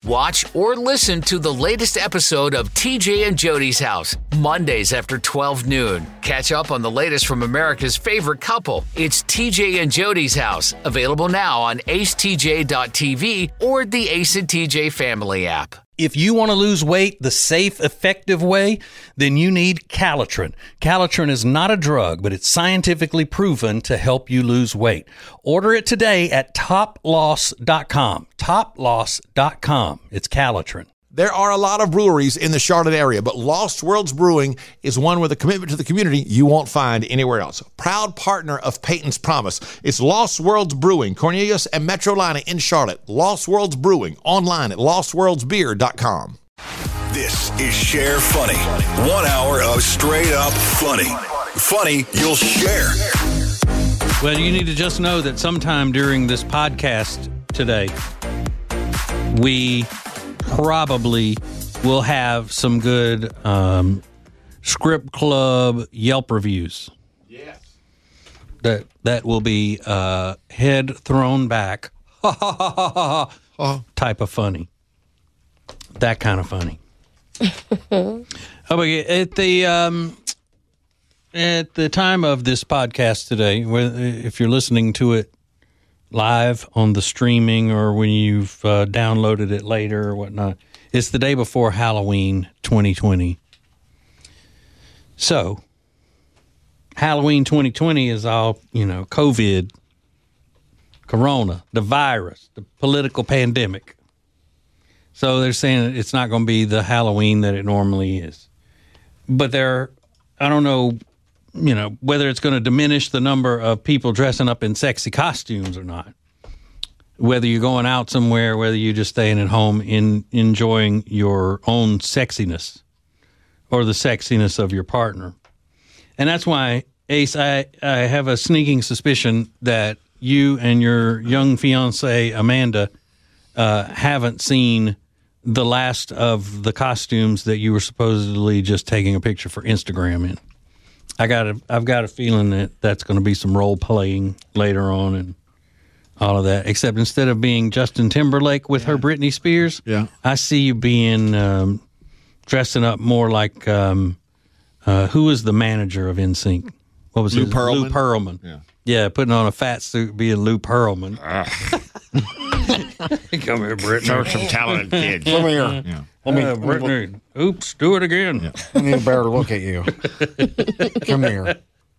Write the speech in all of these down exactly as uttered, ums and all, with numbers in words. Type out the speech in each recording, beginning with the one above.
Watch or listen to the latest episode of T J and Jody's House, Mondays after twelve noon. Catch up on the latest from America's favorite couple. It's T J and Jody's House, available now on ace t j dot t v or the Ace and T J family app. If you want to lose weight the safe, effective way, then you need Calitrin. Calitrin is not a drug, but it's scientifically proven to help you lose weight. Order it today at top loss dot com. top loss dot com. It's Calitrin. There are a lot of breweries in the Charlotte area, but Lost Worlds Brewing is one with a commitment to the community you won't find anywhere else. Proud partner of Peyton's Promise. It's Lost Worlds Brewing, Cornelius and Metrolina in Charlotte. Lost Worlds Brewing, online at lost worlds beer dot com. This is Share Funny. One hour of straight up funny. Funny you'll share. Well, you need to just know that sometime during this podcast today, we probably will have some good um, Script Club Yelp reviews. Yes. That that will be uh, head thrown back, ha ha ha ha ha, ha type of funny. That kind of funny. Oh, but at the um, at the time of this podcast today, if you're listening to it live on the streaming or when you've uh, downloaded it later or whatnot, it's the day before Halloween twenty twenty. So, Halloween twenty twenty is all, you know, COVID, Corona, the virus, the political pandemic. So they're saying it's not going to be the Halloween that it normally is. But they're, I don't know, you know, whether it's going to diminish the number of people dressing up in sexy costumes or not. Whether you're going out somewhere, whether you're just staying at home in enjoying your own sexiness or the sexiness of your partner. And that's why, Ace, I, I have a sneaking suspicion that you and your young fiancée, Amanda, uh, haven't seen the last of the costumes that you were supposedly just taking a picture for Instagram in. I got a, I've got a feeling that that's going to be some role playing later on and all of that. Except instead of being Justin Timberlake with yeah. her Britney Spears, yeah. I see you being um, dressing up more like um, uh, who was the manager of N Sync? What was Lou his? Pearlman. Lou Pearlman. Yeah, yeah, putting on a fat suit, being Lou Pearlman. Come here, Brittany. Show some talented kids. Come here. Yeah. Let me, uh, Brittany. Oops, do it again. Yeah. I need a better look at you. Come here.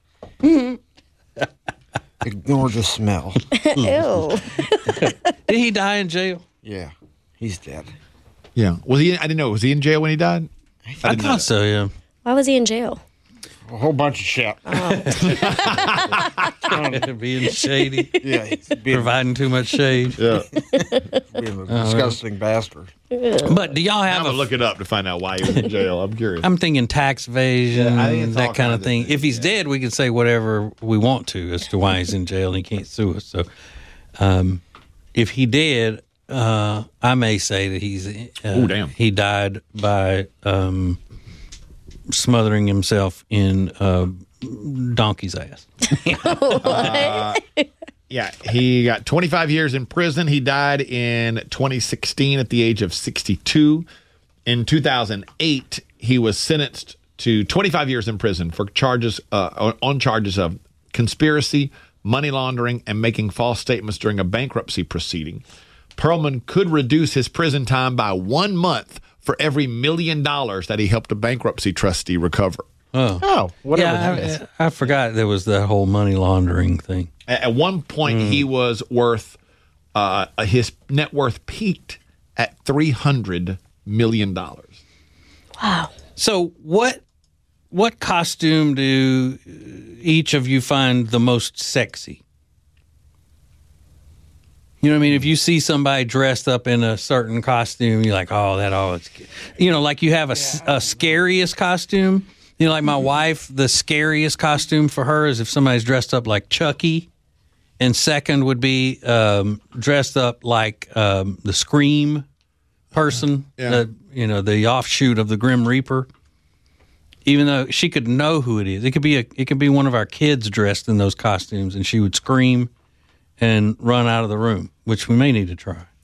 Ignore the smell. Ew. Did he die in jail? Yeah, he's dead. Yeah. Was he? I didn't know. Was he in jail when he died? I, I thought so. Yeah. Why was he in jail? A whole bunch of shit. Oh. Being shady. Yeah, he's being, providing too much shade. Yeah. being a disgusting uh, bastard. But do y'all have I'm gonna a look it up to find out why he was in jail. I'm curious. I'm thinking tax evasion, yeah, I think it's that all kind of thing. things, If he's yeah. dead, we can say whatever we want to as to why he's in jail and he can't sue us. So, um, if he did, uh, I may say that he's uh, oh damn he died by um, smothering himself in uh, donkey's ass. uh, yeah, he got twenty-five years in prison. He died in twenty sixteen at the age of sixty-two. In two thousand eight, he was sentenced to twenty-five years in prison for charges uh, on charges of conspiracy, money laundering, and making false statements during a bankruptcy proceeding. Pearlman could reduce his prison time by one month for every million dollars that he helped a bankruptcy trustee recover. Oh, oh whatever yeah, that is. I, I forgot there was that whole money laundering thing. At, at one point, mm. he was worth, uh, his net worth peaked at three hundred million dollars. Wow. So what what costume do each of you find the most sexy? You know what I mean? If you see somebody dressed up in a certain costume, you're like, oh, that always, you know, like you have a, yeah. a scariest costume. You know, like my wife, the scariest costume for her is if somebody's dressed up like Chucky. And second would be um, dressed up like um, the Scream person, yeah. the, you know, the offshoot of the Grim Reaper. Even though she could know who it is, it could be a, it could be one of our kids dressed in those costumes, and she would scream and run out of the room, which we may need to try.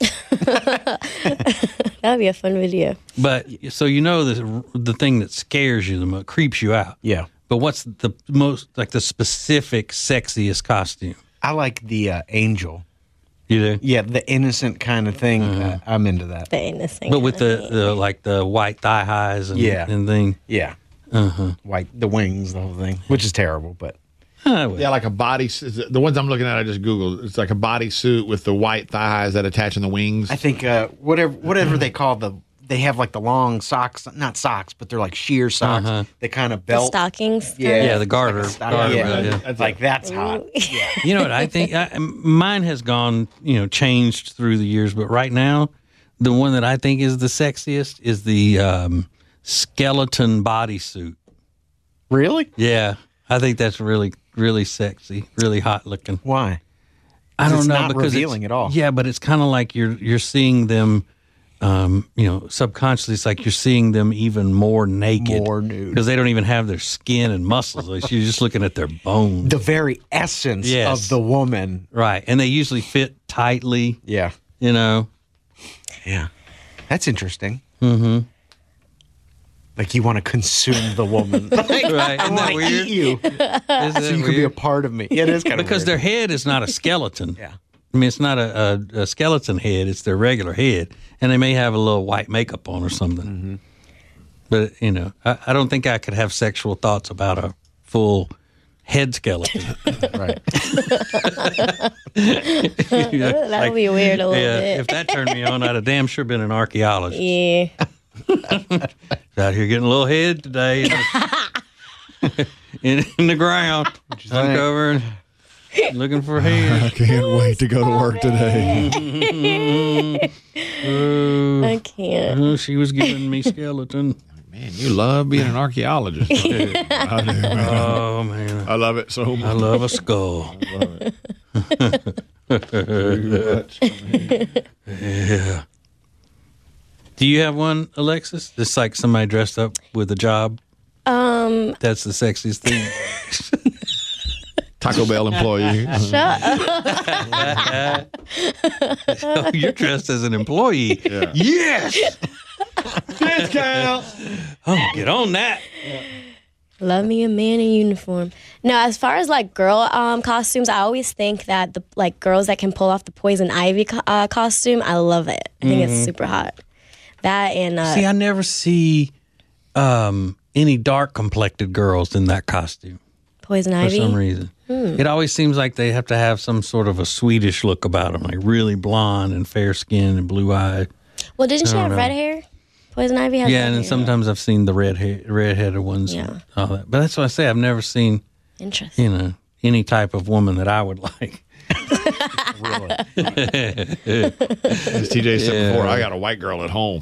That'd be a fun video. But so you know the the thing that scares you the most, creeps you out. Yeah. But what's the most like the specific sexiest costume? I like the uh, angel. You do? Yeah, the innocent kind of thing. Mm-hmm. Uh, I'm into that. The innocent. But with the, kind the like the white thigh highs and, Yeah. and thing. Yeah. Uh-huh. White, the wings, the whole thing, which is terrible, but. Oh, well. Yeah, like a body. The ones I'm looking at, I just Googled. It's like a bodysuit with the white thighs that attach in the wings. I think uh, whatever whatever they call the, they have like the long socks, not socks, but they're like sheer socks. Uh-huh. They kind of The belt. stockings. Yeah. Yeah, the garter. Like a stock- garter yeah. belt, yeah. That's like it. that's hot. Yeah. You know what I think? I, mine has gone, you know, changed through the years, but right now, the one that I think is the sexiest is the um, skeleton bodysuit. Really? Yeah, I think that's really, really sexy, really hot looking. Why? I don't It's know not because revealing it's- at all. Yeah, but it's kind of like you're you're seeing them, um, you know, subconsciously. It's like you're seeing them even more naked, More nude. because they don't even have their skin and muscles. Like, you're just looking at their bones, The very essence Yes. of the woman. right? And they usually fit tightly. Yeah. You know, Yeah. That's interesting. Mm-hmm. Like you want to consume the woman. Like, Right. I Isn't that want to weird? eat you. Isn't So that you could be a weird? part of me. Yeah, it is kind of Because their head is not a skeleton. Yeah. I mean, it's not a, a, a skeleton head; it's their regular head, and they may have a little white makeup on or something. Mm-hmm. But you know, I, I don't think I could have sexual thoughts about a full head skeleton. right. You know, That'll like, be weird a little yeah, bit. if that turned me on, I'd have damn sure been an archaeologist. Yeah. Out here getting a little head today in, in the ground, uncovering, looking for head. I can't wait to go to work today. I can't. Oh, she was giving me skeleton. Man, you love being an archaeologist. I do, I do, man. Oh man, I love it so I much. love a skull. Yeah. Do you have one, Alexis? Just like somebody dressed up with a job. Um, That's the sexiest thing. Taco Bell employee. shut up. Oh, you're dressed as an employee. Yes. Discount. Oh, get on that. Love me a man in uniform. No, as far as like girl um, costumes, I always think that the like girls that can pull off the Poison Ivy co- uh, costume, I love it. I think it's super hot. That and uh, See, I never see um, any dark complected girls in that costume Poison for Ivy. some reason. It always seems like they have to have some sort of a Swedish look about them, like really blonde and fair skinned and blue eyed. Well, didn't she I have don't red know. hair? Poison Ivy has Yeah, red and then hair. sometimes I've seen the red hair, red-headed ones. Yeah. And all that. But that's what I say. I've never seen, Interesting. you know, any type of woman that I would like. As T J said before, I got a white girl at home.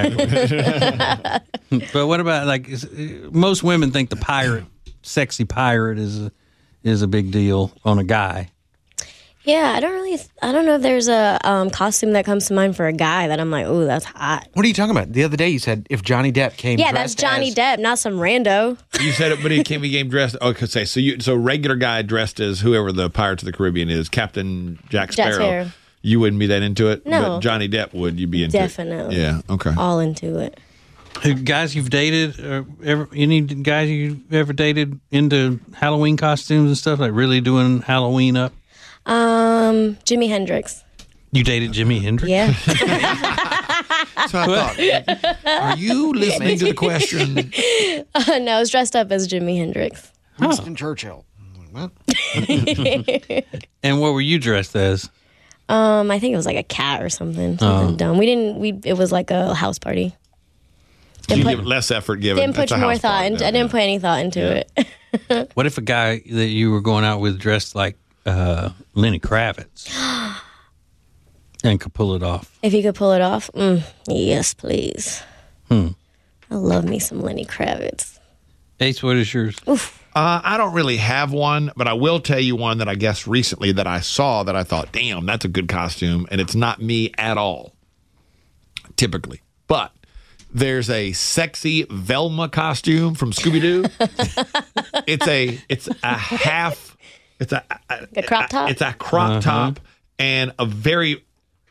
But what about like is, most women think the pirate, sexy pirate, is a, is a big deal on a guy. Yeah, I don't really. I don't know if there's a um, costume that comes to mind for a guy that I'm like, ooh, that's hot. What are you talking about? The other day you said if Johnny Depp came Yeah, that's dressed Johnny as- Depp, not some rando. You said it, but he came. He came dressed. Oh, could say so. You so regular guy dressed as whoever the Pirates of the Caribbean is, Captain Jack Jack Sparrow. Sparrow. You wouldn't be that into it. No. But Johnny Depp would. You'd be into Definitely. it. Yeah. Okay. All into it. Hey, guys you've dated, or ever any guys you've ever dated into Halloween costumes and stuff, like really doing Halloween up? Um, Jimi Hendrix. You dated Jimi Hendrix? Yeah. So I thought, are you listening to the question? No, I was dressed up as Jimi Hendrix. Winston Churchill. What? And what were you dressed as? Um, I think it was like a cat or something. Something dumb. We didn't. We it was like a house party. You Didn't give put, less effort given. didn't put It's a more house thought party, into. though, I didn't yeah. put any thought into it. What if a guy that you were going out with dressed like uh, Lenny Kravitz and could pull it off? If you could pull it off, mm, yes, please. Hmm. I love me some Lenny Kravitz. Ace, what is yours? Uh, I don't really have one, but I will tell you one that I guess recently that I saw that I thought, damn, that's a good costume. And it's not me at all, typically. But there's a sexy Velma costume from Scooby-Doo. it's a it's a half, it's a, A crop top? It's a crop top and a very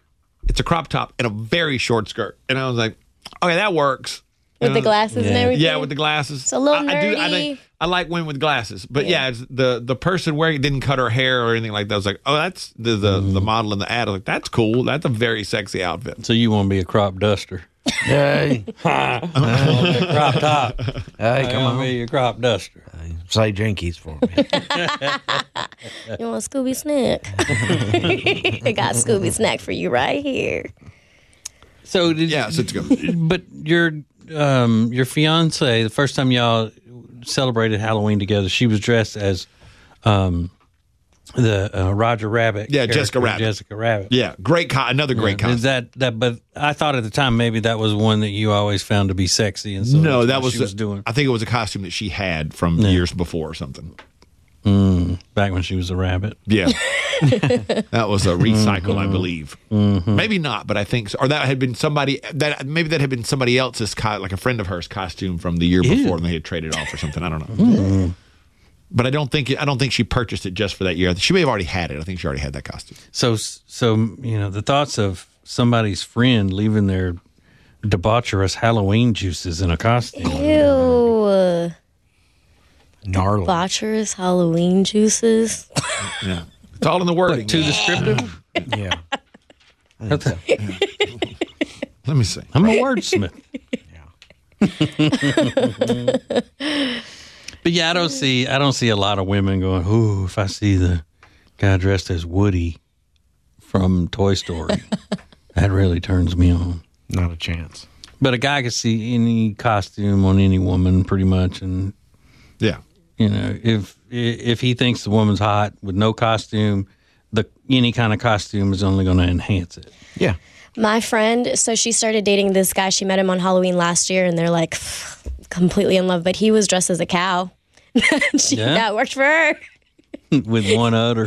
It's a crop top and a very short skirt. And I was like, okay, that works. With the glasses and everything? Yeah, with the glasses. It's a little I, I do. I nerdy. think I like women with glasses, but yeah, it's the the person wearing it didn't cut her hair or anything like that. I was like, oh, that's the the, the model in the ad. I was like, that's cool. That's a very sexy outfit. So you want to be a crop duster? Hey, crop top. hey, I come want to on. be a crop duster. Say Jinkies for me. You want a Scooby snack? I got a Scooby snack for you right here. So did Yeah, so it's good. But your um your fiance, the first time y'all celebrated Halloween together, she was dressed as um the uh, Roger Rabbit. Yeah, Jessica character, Rabbit. Jessica Rabbit. Yeah, great. Co- another great Yeah, costume. is that that? But I thought at the time maybe that was one that you always found to be sexy, and so No, that's that what was, she was doing I think it was a costume that she had from years before or something. mm, back when she was a rabbit. Yeah, that was a recycle, I believe. Mm-hmm. Maybe not, but I think so. Or that had been somebody that maybe that had been somebody else's, co- like a friend of hers costume from the year before, and they had traded off or something. I don't know. Mm. But I don't think I don't think she purchased it just for that year. She may have already had it. I think she already had that costume. So so you know the thoughts of somebody's friend leaving their debaucherous Halloween juices in a costume. Ew. Gnarly. Botchers, Halloween juices. Yeah, it's all in the wording. Too descriptive. Yeah. Let me see. I'm a wordsmith. But yeah, I don't see I don't see a lot of women going, ooh, if I see the guy dressed as Woody from Toy Story, that really turns me on. Not a chance. But a guy can see any costume on any woman pretty much, and Yeah, you know, if if he thinks the woman's hot with no costume, the any kind of costume is only going to enhance it. Yeah. My friend, so she started dating this guy. She met him on Halloween last year, and they're like completely in love. But he was dressed as a cow. she, Yeah? That worked for her. With one udder.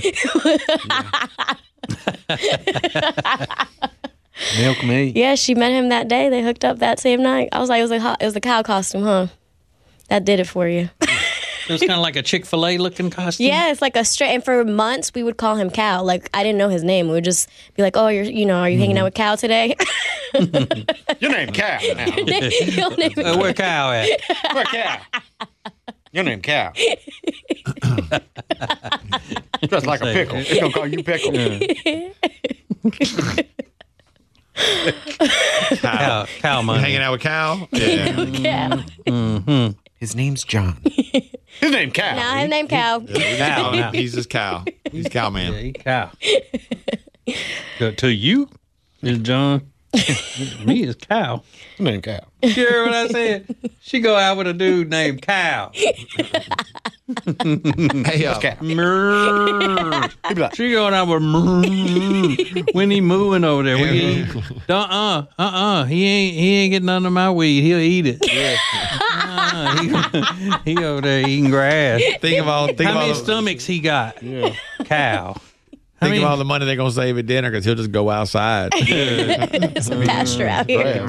Milk me. Yeah, she met him that day. They hooked up that same night. I was like, it was a, it was a cow costume, huh? That did it for you. It was kind of like a Chick-fil-A looking costume. Yeah, it's like a straight. And for months, we would call him Cow. Like, I didn't know his name. We would just be like, oh, you're, you know, are you hanging out with Cow today? Your name Cow now. Your name- Uh, where Cow at? Where Cow? Your name Cow. Just like a pickle. He's gonna call you Pickle. Cow, cow money. hanging out with Cal. Yeah, Cow. His name's John. His name Cow. Nah, his name Cow. Cow now. he's just Cal. He's Cow man. Yeah, he cow. to, to you is John. Me is Cow. His name Cow. You hear what I said? She go out with a dude named Cow. Hey, uh, Cow. Mrrr. He'd be like, She going out with mrrr. When he moving over there. When he, uh-uh, uh-uh. He ain't he ain't getting none of my weed. He'll eat it. Yeah. Uh, he, he over there eating grass. think of all. Think How of all. many The, stomachs he got? Yeah. Cow. I think mean- of all the money they're gonna save at dinner because he'll just go outside. Some pasture out here.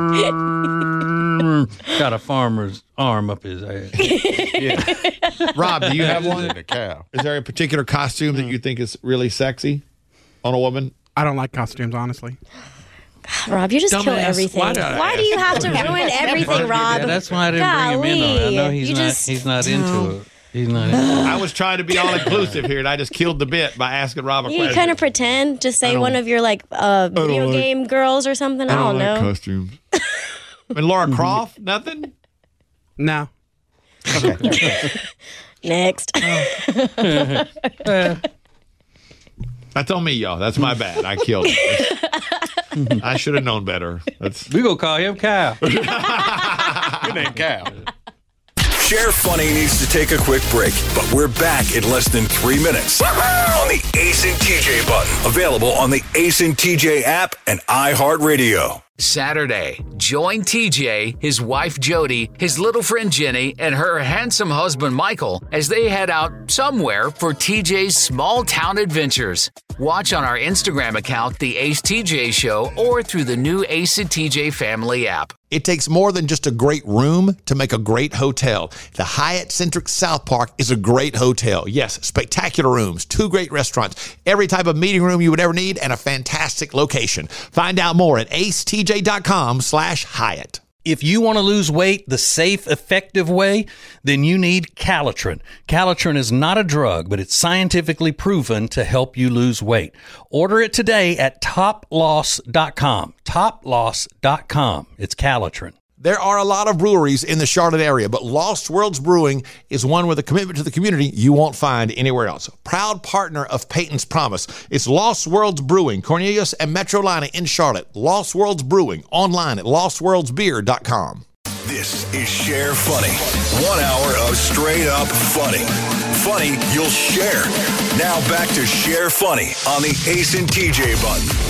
Got a farmer's arm up his ass. Rob, do you have one? a cow. Is there a particular costume that you think is really sexy on a woman? I don't like costumes, honestly. Rob, you just kill Dumbass. everything. Why Why, did I do you have to ruin everything, Rob? Yeah, that's why I didn't bring him in on it. I know Golly. he's You not just- he's not into it. He's not into it. I was trying to be all inclusive here, and I just killed the bit by asking Rob a You question. kind of pretend. Just say one of your like uh, video like- game girls or something. I don't, know. costumes. And Laura Croft, nothing. No. Next. That's on me, y'all. That's my bad. I killed it. I should have known better. That's We gonna call him Cow. Your name Cow. Share Funny needs to take a quick break, but we're back in less than three minutes on the Ace and T J button. Available on the Ace and T J app and iHeartRadio. Saturday, join T J, his wife Jody, his little friend Jenny, and her handsome husband Michael as they head out somewhere for T J's small town adventures. Watch on our Instagram account, The Ace T J Show, or through the new Ace and T J Family app. It takes more than just a great room to make a great hotel. The Hyatt Centric South Park is a great hotel. Yes, spectacular rooms, two great restaurants, every type of meeting room you would ever need, and a fantastic location. Find out more at acetj.com slash Hyatt. If you want to lose weight the safe, effective way, then you need Calitrin. Calitrin is not a drug, but it's scientifically proven to help you lose weight. Order it today at top loss dot com. top loss dot com. It's Calitrin. There are a lot of breweries in the Charlotte area, but Lost Worlds Brewing is one with a commitment to the community you won't find anywhere else. Proud partner of Peyton's Promise. It's Lost Worlds Brewing, Cornelius and Metrolina in Charlotte. Lost Worlds Brewing, online at lost worlds beer dot com. This is Share Funny. One hour of straight up funny. Funny you'll share. Now back to Share Funny on the Ace and T J button.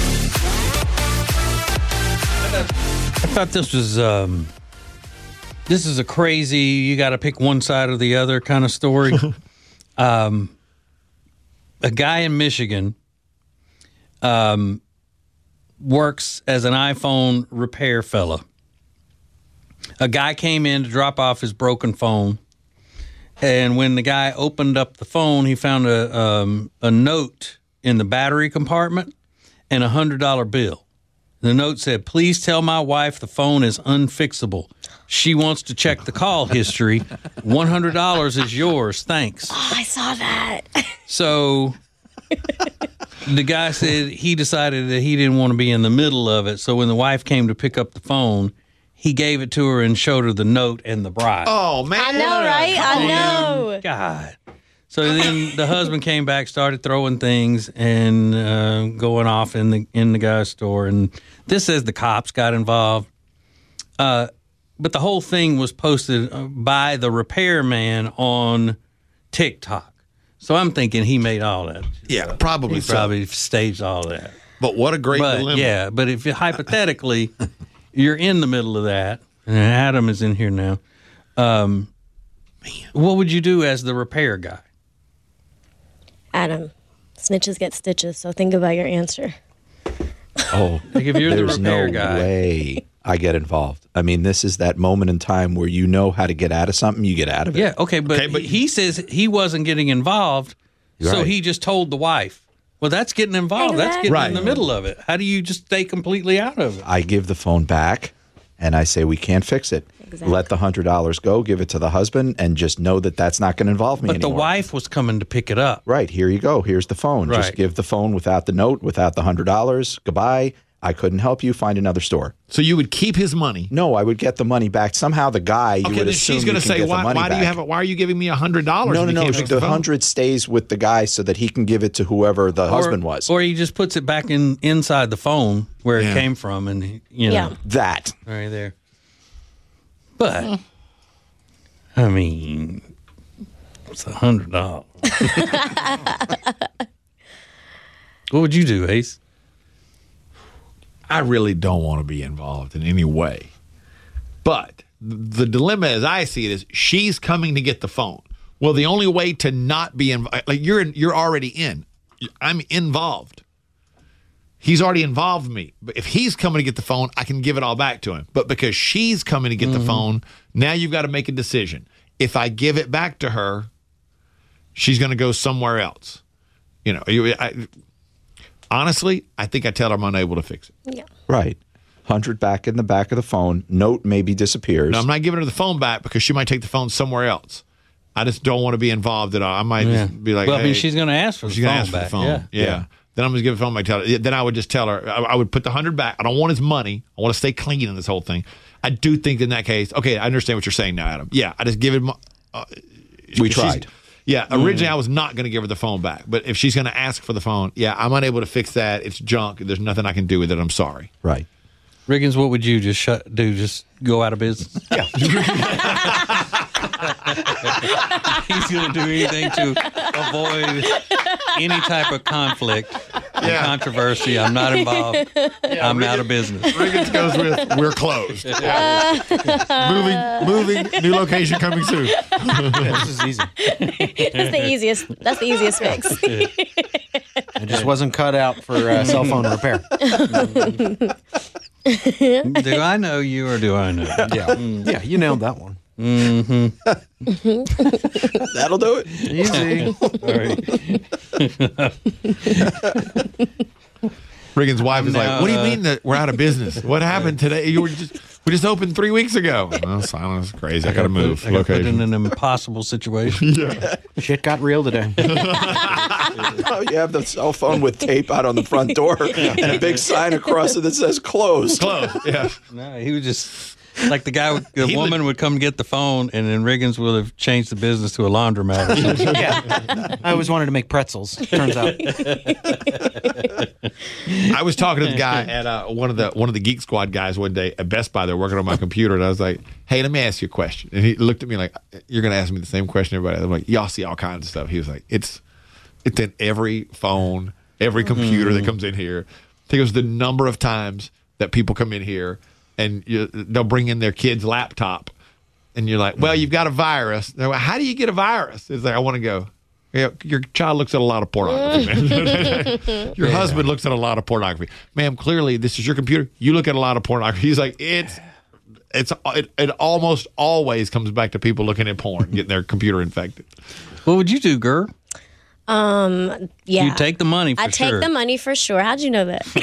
I thought this was um, this is a crazy, you got to pick one side or the other kind of story. um, a guy in Michigan um, works as an iPhone repair fella. A guy came in to drop off his broken phone, and when the guy opened up the phone, he found a um, a note in the battery compartment and a one hundred dollar bill. The note said, "Please tell my wife the phone is unfixable. She wants to check the call history. one hundred dollars is yours. Thanks." Oh, I saw that. So the guy said he decided that he didn't want to be in the middle of it. So when the wife came to pick up the phone, he gave it to her and showed her the note and the bride. Oh, man. I know, right? I know. God. So then the husband came back, started throwing things and uh, going off in the in the guy's store. And this says the cops got involved. Uh, but the whole thing was posted by the repairman on TikTok. So I'm thinking he made all that. Yeah, probably He so. probably staged all that. But what a great But, dilemma. yeah, but if you, hypothetically you're in the middle of that, and Adam is in here now, um, what would you do as the repair guy? Adam, snitches get stitches, so think about your answer. Oh, Like if you're the there's repair no guy. way I get involved. I mean, this is that moment in time where you know how to get out of something, you get out of it. Yeah, okay, but, Okay, but- he says he wasn't getting involved, so Right. he just told the wife. Well, that's getting involved. That's getting Right. in the middle of it. How do you just stay completely out of it? I give the phone back and I say, we can't fix it. Exactly. Let the one hundred dollars go, give it to the husband, and just know that that's not going to involve me But anymore. the wife was coming to pick it up. Right, here you go. Here's the phone. Just Right. give the phone without the note, without the one hundred dollars. Goodbye. I couldn't help you. Find another store. So you would keep his money. No, I would get the money back. Somehow the guy, you Okay, would then assume she's going you to can say, get the why, money why do you back. have have it? Why are you giving me one hundred dollars? No, no, if you no. can't The, fix the phone? hundred stays with the guy so that he can give it to whoever the husband or, was. Or he just puts it back in inside the phone where Yeah. it came from, and he- you know, Yeah. that. right there. But I mean, it's a hundred dollars. What would you do, Ace? I really don't want to be involved in any way. But the dilemma, as I see it, is she's coming to get the phone. Well, the only way to not be involved, like you're in, you're already in. I'm involved. He's already involved me. But if he's coming to get the phone, I can give it all back to him. But because she's coming to get the phone, now you've got to make a decision. If I give it back to her, she's going to go somewhere else. You know, you- I, honestly, I think I tell her I'm unable to fix it. Yeah. Right. one hundred back in the back of the phone. Note maybe disappears. No, I'm not giving her the phone back because she might take the phone somewhere else. I just don't want to be involved at all. I might Yeah. just be like, well, I mean, hey, she's going to ask for the she's phone gonna ask back. for the phone. Yeah. Yeah. Yeah. Then I'm going to give the phone back. Tell her. Then I would just tell her. I, I would put the hundred back. I don't want his money. I want to stay clean in this whole thing. I do think in that case, okay, I understand what you're saying now, Adam. Yeah, I just give him. Uh, we she's- tried. Yeah, originally I was not going to give her the phone back, but if she's going to ask for the phone, yeah, I'm unable to fix that. It's junk. There's nothing I can do with it. I'm sorry. Right. Riggins, what would you just shut, do? Just go out of business? Yeah. He's going to do anything to avoid any type of conflict and Yeah. controversy. I'm not involved. I'm out of business. Riggins goes with we're closed. moving, moving, new location coming soon. This is easy. That's the easiest. That's the easiest fix. It just wasn't cut out for uh, cell phone repair. Do I know you or do I know? Yeah, yeah, you nailed that one. Mm-hmm. That'll do it. Easy. All right. Regan's wife is No, like, "What do you uh, mean that we're out of business? What happened today? You were just we just opened three weeks ago." Well, silence is crazy. I, got to move I got put in location. an impossible situation. Yeah. Shit got real today. Oh, you have the cell phone with tape out on the front door and a big sign across it that says closed. Close. Yeah. No, he was just like the guy. Would, the He woman would- would come get the phone, and then Riggins would have changed the business to a laundromat. Or something. Yeah, I always wanted to make pretzels. Turns out, I was talking to the guy at uh, one of the one of the Geek Squad guys one day at Best Buy. They're working on my computer, and I was like, "Hey, let me ask you a question." And he looked at me like, "You're going to ask me the same question everybody." I'm like, "Y'all see all kinds of stuff." He was like, "It's it's in every phone, every computer that comes in here." He goes, "The number of times that people come in here and you, they'll bring in their kid's laptop, and you're like, well, you've got a virus." They're like, "How do you get a virus?" It's like, I want to go, yeah, your child looks at a lot of pornography, man. Your husband looks at a lot of pornography. Ma'am, clearly this is your computer. You look at a lot of pornography. He's like, it's it's it, it almost always comes back to people looking at porn, getting their computer infected. What would you do, girl? Um, yeah. You take the money for I take sure. the money for sure. How'd you know that?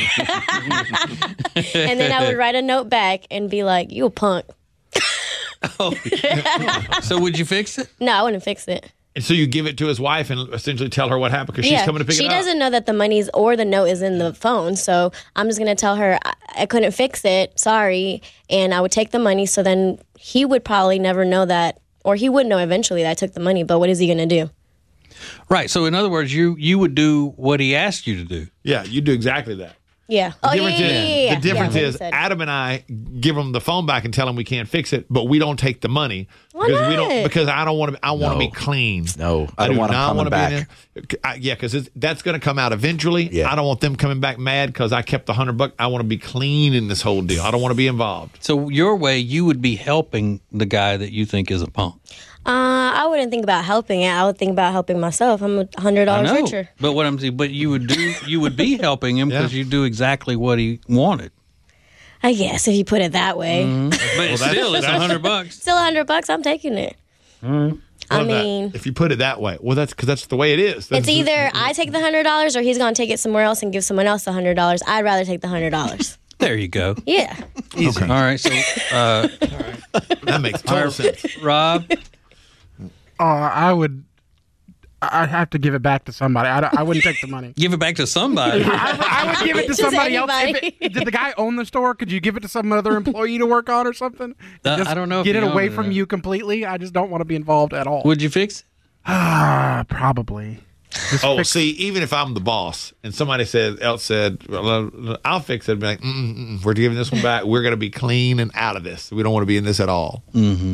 And then I would write a note back and be like, "You a punk." Oh, so would you fix it? No, I wouldn't fix it. And so you give it to his wife and essentially tell her what happened because she's yeah, coming to pick she it up. doesn't know that the money's or the note is in the phone. So I'm just going to tell her I, I couldn't fix it. Sorry. And I would take the money. So then he would probably never know that, or he would know eventually that I took the money. But what is he going to do? Right. So in other words, you you would do what he asked you to do. Yeah, you do exactly that. Yeah. The Oh, yeah, difference yeah, is, yeah, yeah, yeah. the difference Yeah, like is you said. Adam and I give him the phone back and tell him we can't fix it, but we don't take the money Why because we don't not? because I don't want to. I want to No. be clean. No, I don't do want 'em not coming wanna be back. in there. I, yeah, because that's going to come out eventually. Yeah. I don't want them coming back mad because I kept the hundred bucks. I want to be clean in this whole deal. I don't want to be involved. So your way, you would be helping the guy that you think is a punk. Uh, I wouldn't think about helping it. I would think about helping myself. I'm a hundred I dollars know, richer. but what I'm saying, but you would do, you would be helping him because Yeah. you do exactly what he wanted. I guess if you put it that way. But that's- still, it's a that's- hundred bucks. Still a hundred bucks. I'm taking it. I What about- mean, if you put it that way, well, that's because that's the way it is. That's it's either I take the hundred dollars or he's gonna take it somewhere else and give someone else the hundred dollars. I'd rather take the hundred dollars. There you go. Yeah. Okay. All right. So, uh, That makes total sense. Rob, Uh, I would. I'd have to give it back to somebody. I, don't- I wouldn't take the money. give it back to somebody. I, I would give it to Just somebody else. If anybody. it, did the guy own the store? Could you give it to some other employee to work on or something? Uh, Just I don't know if Get he it away owned it. from you completely. I just don't want to be involved at all. Would you fix it? Ah, probably. Just Oh, fix- see, even if I'm the boss and somebody said else said, well, I'll fix it. I'd be like, mm, mm, mm, we're giving this one back. We're going to be clean and out of this. We don't want to be in this at all.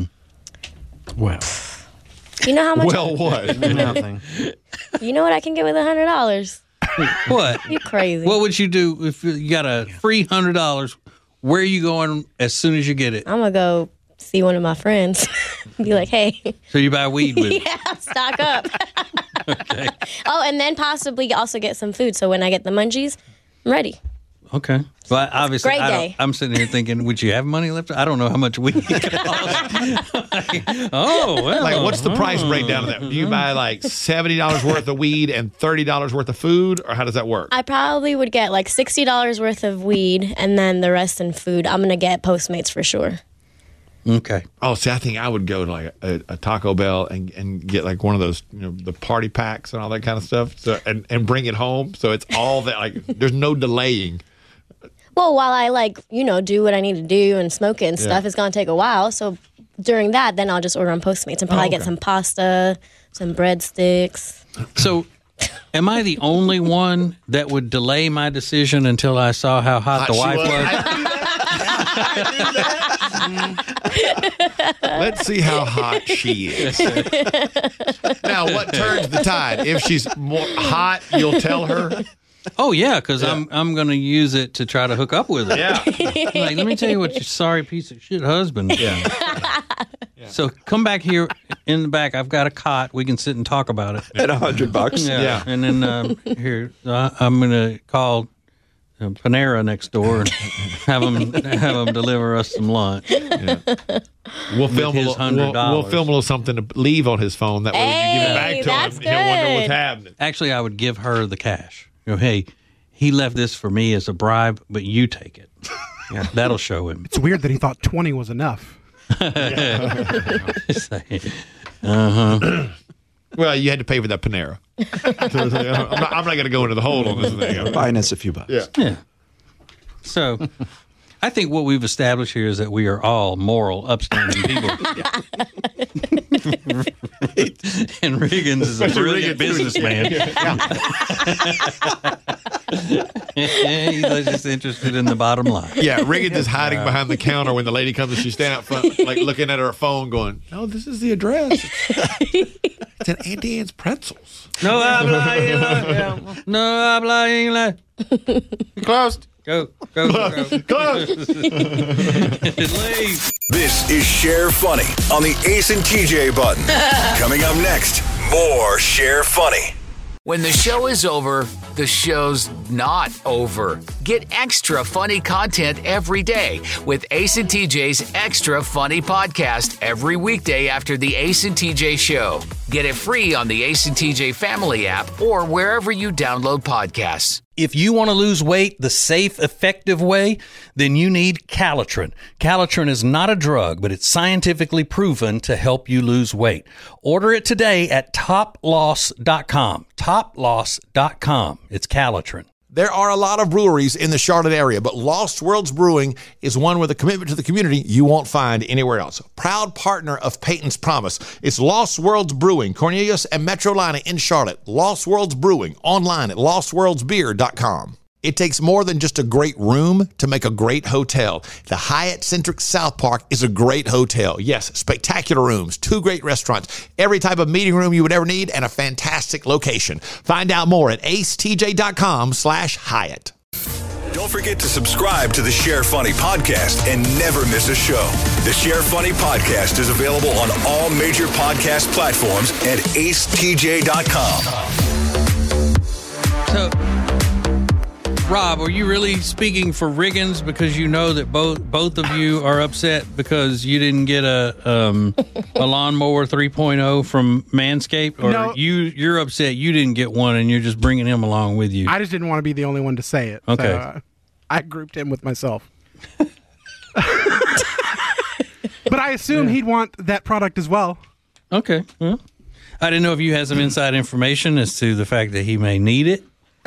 well, You know how much? Well, what? nothing. You know what I can get with a hundred dollars? What? You crazy? What would you do if you got a free hundred dollars? Where are you going as soon as you get it? I'm gonna go see one of my friends. Be like, hey, So you buy weed with it. yeah, stock up. Okay. Oh, and then possibly also get some food. So when I get the munchies, I'm ready. Okay. Well, obviously, Great I don't, day. I'm sitting here thinking, would you have money left? I don't know how much weed costs. Oh, well. Like, what's the price breakdown of that? Do you buy like seventy dollars worth of weed and thirty dollars worth of food, or how does that work? I probably would get like sixty dollars worth of weed and then the rest in food. I'm gonna get Postmates for sure. Okay. Oh, see, I think I would go to like a, a Taco Bell and, and get like one of those, you know, the party packs and all that kind of stuff, so and, and bring it home. So it's all that, like, there's no delaying. Well, while I like, you know, do what I need to do and smoke it and stuff, it's gonna take a while. So during that, then I'll just order on Postmates and probably Oh, get okay. some pasta, some breadsticks. So, am I the only one that would delay my decision until I saw how hot, the She wife was? I knew that. I knew that. Let's see how hot she is. Now, what turns the tide? If she's more hot, you'll tell her. Oh yeah, because I'm I'm going to use it to try to hook up with her. Yeah. Like, let me tell you what your sorry piece of shit husband. Yeah. So come back here in the back. I've got a cot. We can sit and talk about it. At a hundred bucks. Yeah. Yeah. And then um, here, uh, I'm going to call uh, Panera next door and have them, have them deliver us some lunch. Yeah. We'll film, a his little, one hundred we'll, dollars. we'll film a little something to leave on his phone. That way when you give it Hey, back to that's him, he'll wonder what's good. happening. Actually, I would give her the cash. You know, hey, he left this for me as a bribe, but you take it. Yeah, that'll show him. It's weird that he thought twenty was enough. Uh-huh. Well, you had to pay for that Panera. So, I'm not, I'm not going to go into the hole on this thing. Buying us a few bucks. Yeah. Yeah. So, I think what we've established here is that we are all moral, upstanding people. And Riggins is a Especially brilliant Riggins, too. businessman. He's just interested in the bottom line. Yeah, Riggins is hiding behind the counter when the lady comes and she's standing out front, like looking at her phone, going, "No, this is the address. It's, it's at Auntie Anne's Pretzels." No habla inglés. No habla inglés. Closed. Go, go, go. Closed. Leave. This is Share Funny on the Ace and T J button. Coming up next, more Share Funny. When the show is over, the show's not over. Get extra funny content every day with Ace and T J's Extra Funny Podcast every weekday after the Ace and T J show. Get it free on the Ace and T J Family app or wherever you download podcasts. If you want to lose weight the safe, effective way, then you need Calitrin. Calitrin is not a drug, but it's scientifically proven to help you lose weight. Order it today at top loss dot com. top loss dot com. It's Calitrin. There are a lot of breweries in the Charlotte area, but Lost Worlds Brewing is one with a commitment to the community you won't find anywhere else. Proud partner of Peyton's Promise. It's Lost Worlds Brewing, Cornelius and Metrolina in Charlotte. Lost Worlds Brewing, online at lost worlds beer dot com. It takes more than just a great room to make a great hotel. The Hyatt Centric South Park is a great hotel. Yes, spectacular rooms, two great restaurants, every type of meeting room you would ever need, and a fantastic location. Find out more at acetj.com slash Hyatt. Don't forget to subscribe to the Share Funny podcast and never miss a show. The Share Funny podcast is available on all major podcast platforms and ace t j dot com. So, Rob, are you really speaking for Riggins because you know that both both of you are upset because you didn't get a um, a lawnmower three point oh from Manscaped, or No. you you're upset you didn't get one and you're just bringing him along with you? I just didn't want to be the only one to say it. Okay. So, uh, I grouped him with myself. But I assume he'd want that product as well. Okay, well, I didn't know if you had some inside information as to the fact that he may need it.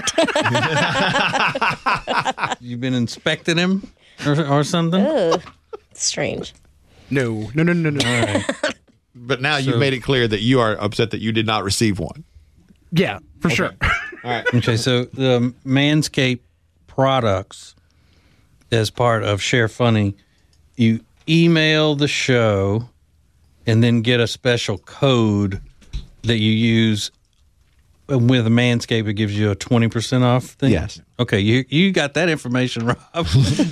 You've been inspecting him or, or something? Ugh, strange. No, no, no, no, no. All right. But now So- you've made it clear that you are upset that you did not receive one. Yeah, for sure. All right. Okay, so the Manscaped products, as part of Share Funny, you email the show and then get a special code that you use with Manscaped. It gives you a twenty percent off thing? Yes. Okay, you you got that information, Rob. You're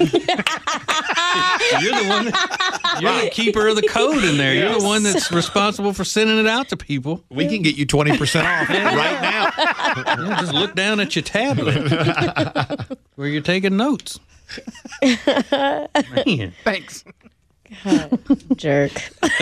the one that, you're the keeper of the code in there. You're the one that's responsible for sending it out to people. We can get you twenty percent off right now. Yeah, just look down at your tablet where you're taking notes. Man, Thanks. Jerk.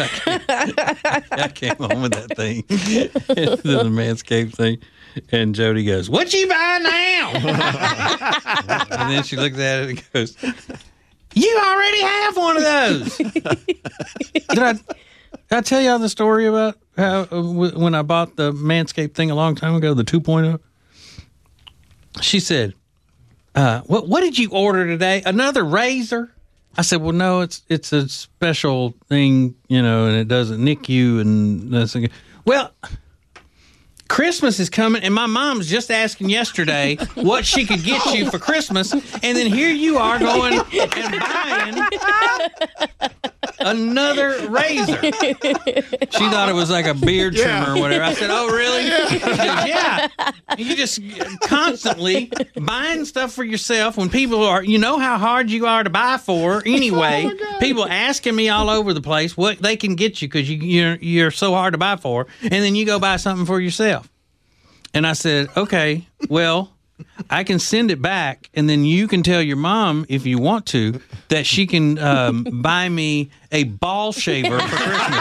I came home with that thing, the Manscaped thing, and Jody goes, "What you buy now?" And then she looks at it and goes, "You already have one of those." Did I, did I tell y'all the story about how uh, w- when I bought the Manscaped thing a long time ago, the two point oh? She said, uh, "What what did you order today? Another razor?" I said, "Well, no, it's it's a special thing, you know, and it doesn't nick you." And that's okay. Well, Christmas is coming, and my mom's just asking yesterday what she could get you for Christmas, and then here you are going and buying another razor. She thought it was like a beard trimmer Yeah. or whatever. I said, oh, really? She goes, yeah. You just constantly buying stuff for yourself when people are, you know how hard you are to buy for anyway. People asking me all over the place what they can get you because you, you're, you're so hard to buy for. And then you go buy something for yourself. And I said, okay, well, I can send it back, and then you can tell your mom, if you want to, that she can um, buy me a ball shaver for Christmas.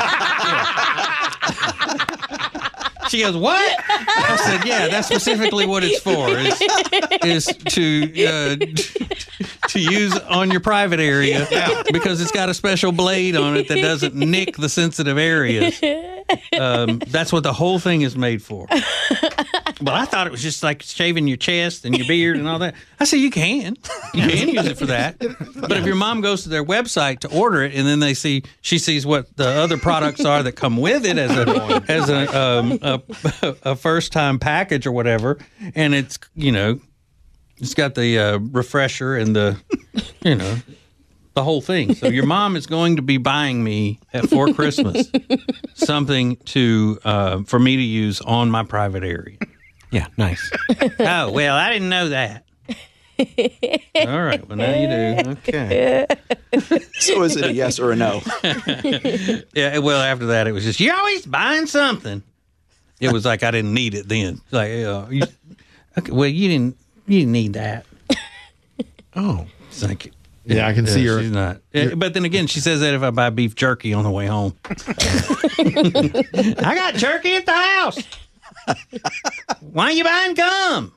Yeah. She goes, what? I said, yeah, that's specifically what it's for, is, is to uh, to use on your private area because it's got a special blade on it that doesn't nick the sensitive areas. Um, that's what the whole thing is made for. But I thought it was just like shaving your chest and your beard and all that. I said, you can. You can use it for that. But if your mom goes to their website to order it and then they see, she sees what the other products are that come with it as a, as a, um, a, a first time package or whatever, and it's, you know, it's got the uh, refresher and the, you know, the whole thing. So your mom is going to be buying me at, for Christmas something to uh, for me to use on my private area. Yeah, nice. Oh, well, I didn't know that. All right, well, now you do. Okay. So is it a yes or a no? Yeah, well, after that, it was just, you're always buying something. It was like I didn't need it then. Like, uh, you, okay, well, you didn't, you didn't need that. Oh. It's like, Yeah, I can see her. She's not. But then again, she says that if I buy beef jerky on the way home. I got jerky at the house. Why are you buying gum?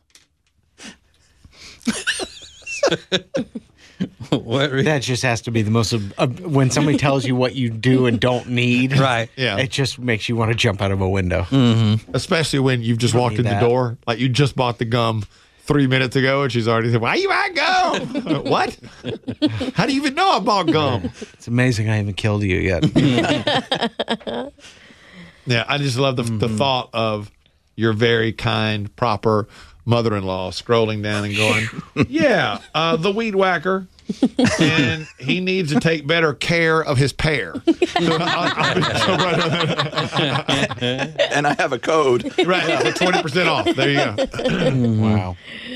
What? That just has to be the most, uh, when somebody tells you what you do and don't need, right? Yeah, it just makes you want to jump out of a window. Mm-hmm. Especially when you've just walked in need the that. door, like you just bought the gum three minutes ago, and she's already said, "Why you buying gum?" What? How do you even know I bought gum? It's amazing I haven't killed you yet. Yeah, I just love the Mm-hmm. the thought of your very kind, proper mother-in-law scrolling down and going, "Yeah, uh, the weed whacker, and he needs to take better care of his pear." So I'll- I'll be so right on that. And I have a code. Right, yeah, for twenty percent off. There you go.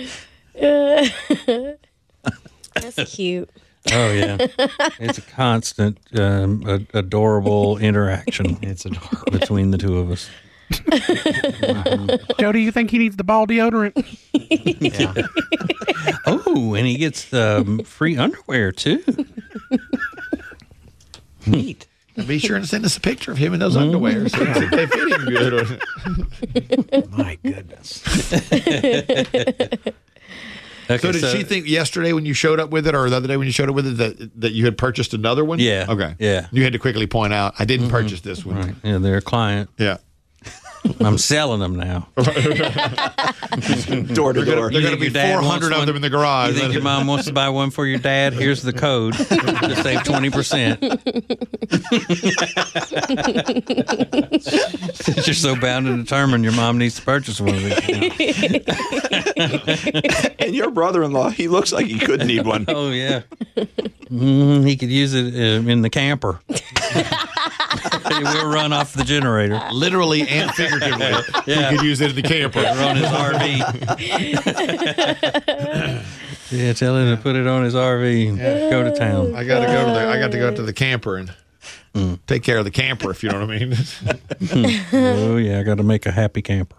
Wow. That's cute. Oh yeah, it's a constant, um, a- adorable interaction. It's adorable between the two of us. Joe, do you think he needs the ball deodorant? Oh, and he gets um, free underwear too. Neat. Be sure and send us a picture of him in those underwear so if they fit him good. My goodness. Okay, So did she think yesterday when you showed up with it, or the other day when you showed up with it, that that you had purchased another one? Yeah. Okay. Yeah. You had to quickly point out, I didn't purchase this one. Right. Yeah, they're a client. Yeah. I'm selling them now. Door to They're door. going to be four hundred of them in the garage. You think your mom wants to buy one for your dad? Here's the code to save twenty percent. Since you're so bound and determined, your mom needs to purchase one of these. And your brother-in-law, he looks like he could need one. Oh, yeah. Mm, he could use it uh, in the camper. He will run off the generator. Literally and figuratively. Yeah. You could use it in the camper. On his R V. Yeah, tell him to put it on his R V and go to town. I got to go to the I got to go to the camper and Mm. take care of the camper, if you know what I mean. Oh, yeah, I got to make a happy camper.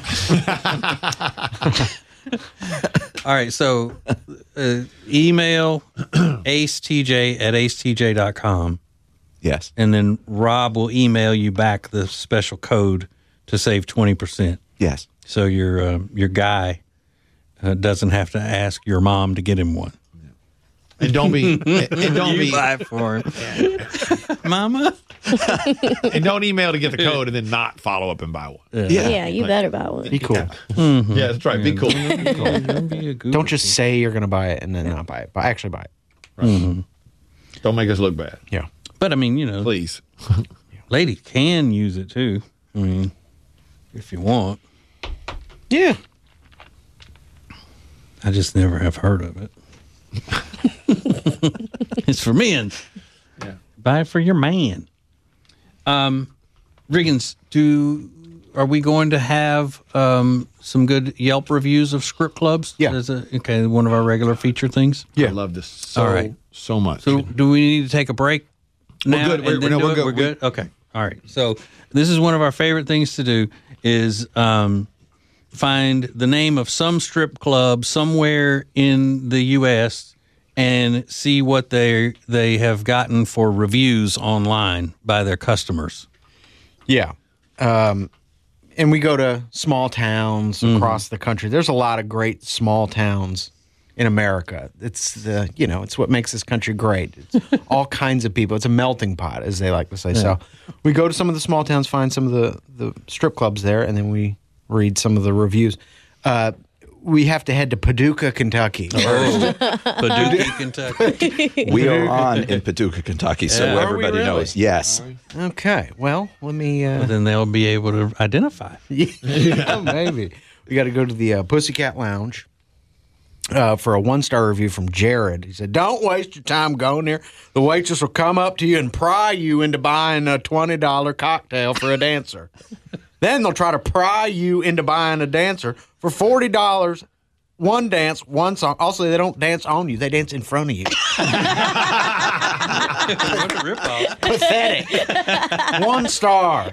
All right, so uh, email acetj at acetj dot com. Yes. And then Rob will email you back the special code to save twenty percent. Yes. So your uh, your guy uh, doesn't have to ask your mom to get him one. And don't be and don't You be buy it for him. Mama. and don't email to get the code and then not follow up and buy one. Yeah, yeah you better buy one. Be cool. Mm-hmm. Yeah, that's right. Be cool. Don't be a goofy. Don't just say you're going to buy it and then not buy it, but actually buy it. Mm-hmm. Don't make us look bad. Yeah. But I mean, you know, Please. lady can use it too. I mean, if you want. Yeah. I just never have heard of it. It's for men. Yeah. Buy it for your man. Um, Riggins, do are we going to have um, some good Yelp reviews of strip clubs? Yeah. Is it, okay, one of our regular feature things. I love this so, All right. so much. So, do we need to take a break now? good. We're- and then no, do we're it? good. We're good. Okay. All right. So, this is one of our favorite things to do: is um, find the name of some strip club somewhere in the U S and see what they they have gotten for reviews online by their customers. Yeah. Um, and we go to small towns Mm-hmm. across the country. There's a lot of great small towns in America. It's the, you know, it's what makes this country great. It's all kinds of people. It's a melting pot, as they like to say. So we go to some of the small towns, find some of the, the strip clubs there, and then we read some of the reviews. Uh, we have to head to Paducah, Kentucky. Oh, Paducah, Kentucky. We are on in Paducah, Kentucky, so Yeah. Are we everybody really? knows. Yes. Okay. Well, let me... Uh, Then they'll be able to identify. Yeah, maybe. We got to go to the uh, Pussycat Lounge uh, for a one-star review from Jared. He said, "Don't waste your time going there. The waitress will come up to you and pry you into buying a twenty dollars cocktail for a dancer. Then they'll try to pry you into buying a dancer for forty dollars, one dance, one song. Also, they don't dance on you. They dance in front of you." What a ripoff. Pathetic. One star.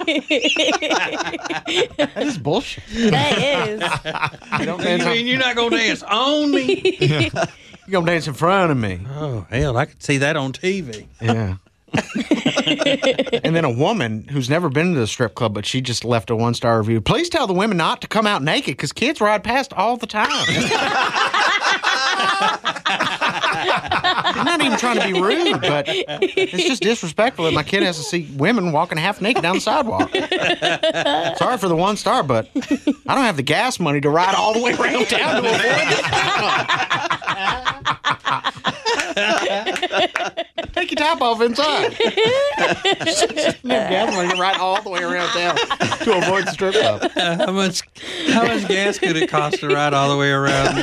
That is bullshit. That is. You don't You dance on- mean you're not going to dance on me? You're going to dance in front of me. Oh, hell, I could see that on T V. Yeah. And then a woman who's never been to the strip club, but she just left a one star review. "Please tell the women not to come out naked because kids ride past all the time." I'm not even trying to be rude, but it's just disrespectful that my kid has to see women walking half naked down the sidewalk. Sorry for the one star, but I don't have the gas money to ride all the way around town to avoid this. Take your top off inside. Gas money to ride all the way around town to avoid the strip club. How much How much gas could it cost to ride all the way around?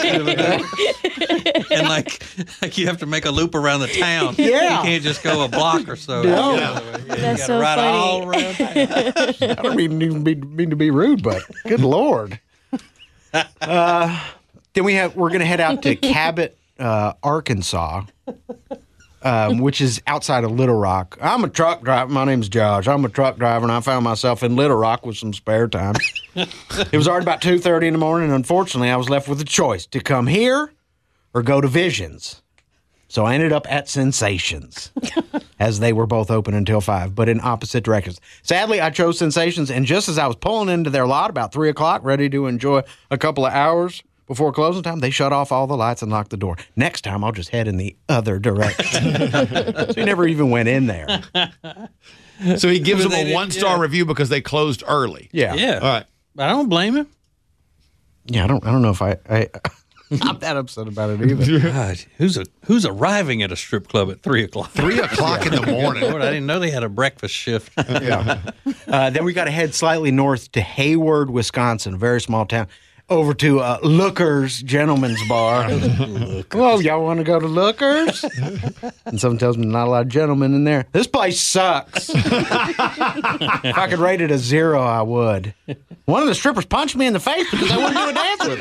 And like, like you have to make a loop around the town. Yeah. You can't just go a block or so. No. You That's gotta so ride funny. all around town. I don't mean, even be, mean to be rude, but good Lord. Uh, then we have we're going to head out to Cabot, uh, Arkansas, um, which is outside of Little Rock. I'm a truck driver. My name's Josh. I'm a truck driver, and I found myself in Little Rock with some spare time. It was already about two thirty in the morning, and unfortunately, I was left with a choice to come here or go to Visions. So I ended up at Sensations, as they were both open until five, but in opposite directions. Sadly, I chose Sensations, and just as I was pulling into their lot about three o'clock, ready to enjoy a couple of hours before closing time, they shut off all the lights and locked the door. Next time, I'll just head in the other direction. So he never even went in there. So he gives But them they a didn't- one star yeah. review because they closed early. Yeah. Yeah. All right. I don't blame him. Yeah, I don't I don't know if I... I I'm not that upset about it either. God, who's a, who's arriving at a strip club at three o'clock? Three o'clock in the morning. Lord, I didn't know they had a breakfast shift. Yeah. Uh, then we got to head slightly north to Hayward, Wisconsin, a very small town, over to uh, Looker's Gentleman's Bar. Whoa, y'all want to go to Looker's? And someone tells me not a lot of gentlemen in there. This place sucks. If I could rate it a zero, I would. One of the strippers punched me in the face because I wouldn't do a dance with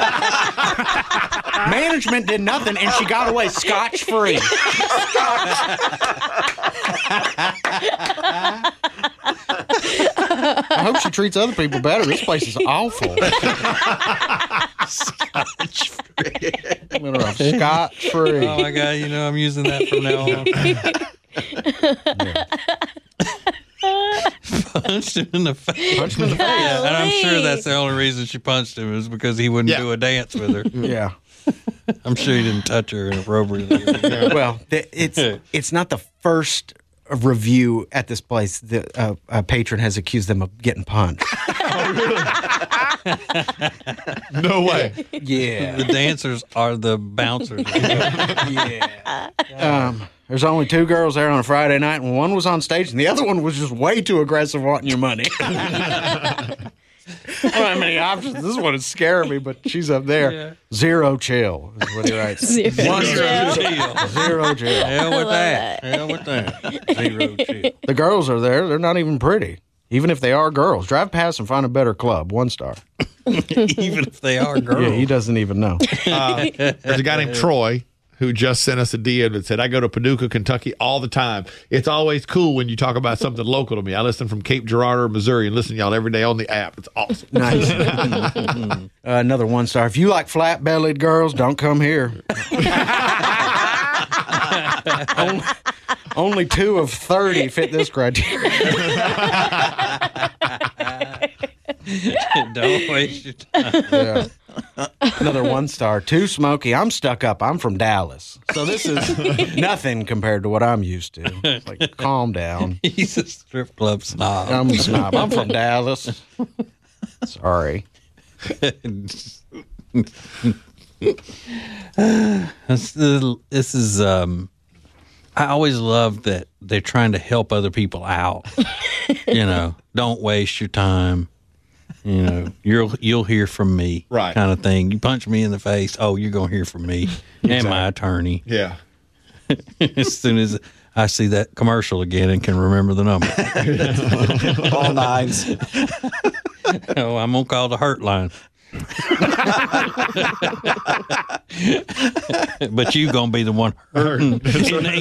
her. Management did nothing, and she got away scotch-free. I hope she treats other people better. This place is awful. Scotch-free. Scotch-free. Oh my God! You know I'm using that from now on. Punched him in the face. Punched him in the face. Yeah, and I'm sure that's the only reason she punched him is because he wouldn't Yeah. do a dance with her. Yeah. I'm sure he didn't touch her inappropriately. Well, th- it's it's not the first review at this place that uh, a patron has accused them of getting punched. No way. Yeah. The dancers are the bouncers. Yeah. Um, there's only two girls there on a Friday night, and one was on stage, and the other one was just way too aggressive wanting your money. I don't have many options. This one is scaring me, but she's up there. Yeah. Zero chill is what he writes. Zero One chill. chill. Zero chill. Hell with love that. that. Hell with that. Zero chill. The girls are there. They're not even pretty. Even if they are girls. Drive past and find a better club. One star. Even if they are girls. Yeah, he doesn't even know. Uh, there's a guy named Troy who just sent us a D M that said, I go to Paducah, Kentucky all the time. It's always cool when you talk about something local to me. I listen from Cape Girardeau, Missouri, and listen to y'all every day on the app. It's awesome. Nice. uh, another one star. If you like flat bellied girls, don't come here. only, only two of thirty fit this criteria. Don't waste your time. Yeah. Another one star. Too smoky. I'm stuck up. I'm from Dallas. So this is nothing compared to what I'm used to. It's like, calm down. He's a strip club snob. I'm a snob. I'm from Dallas. Sorry. this, this is um I always love that they're trying to help other people out. You know, don't waste your time. You know, you'll you'll hear from me, right? Kind of thing. You punch me in the face, oh, you're gonna hear from me and my attorney. Yeah. As soon as I see that commercial again and can remember the number, all nines. Oh, I'm gonna call the hurt line. But you gonna be the one hurting in the